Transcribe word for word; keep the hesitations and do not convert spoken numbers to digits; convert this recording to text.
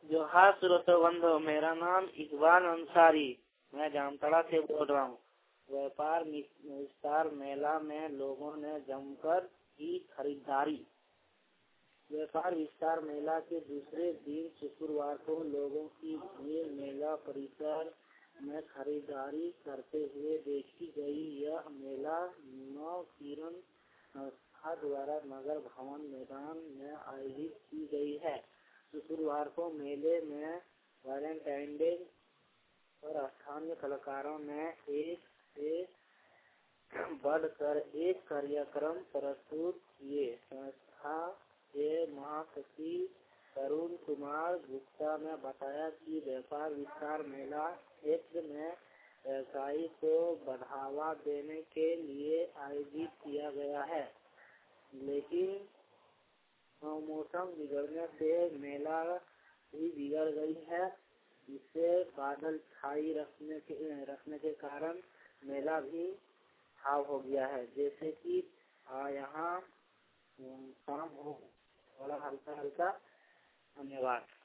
जोहार श्रोतो बंधो, मेरा नाम इकबाल अंसारी, मैं जामताड़ा से बोल रहा हूँ। व्यापार विस्तार मेला में लोगों ने जमकर की खरीदारी। व्यापार विस्तार मेला के दूसरे दिन शुक्रवार को लोगों की भीड़ मेला परिसर में खरीदारी करते हुए देखी गई। यह मेला नव किरण संस्था द्वारा नगर भवन मैदान में आयोजित की गई है। शुक्रवार को मेले में वैलेंटाइन डे पर स्थानीय कलाकारों ने एक से बढ़कर एक कार्यक्रम प्रस्तुत किए। संस्था के महासचिव तरुण कुमार गुप्ता ने बताया कि व्यापार विस्तार मेला क्षेत्र में व्यवसाय को बढ़ावा देने के लिए आयोजित किया गया है, लेकिन मौसम बिगड़ने से मेला भी बिगड़ गई है। इससे बादल छाई रखने के रखने के कारण मेला भी खराब हो गया है। जैसे कि यहाँ शाम हो थोड़ा हल्का हल्का। धन्यवाद।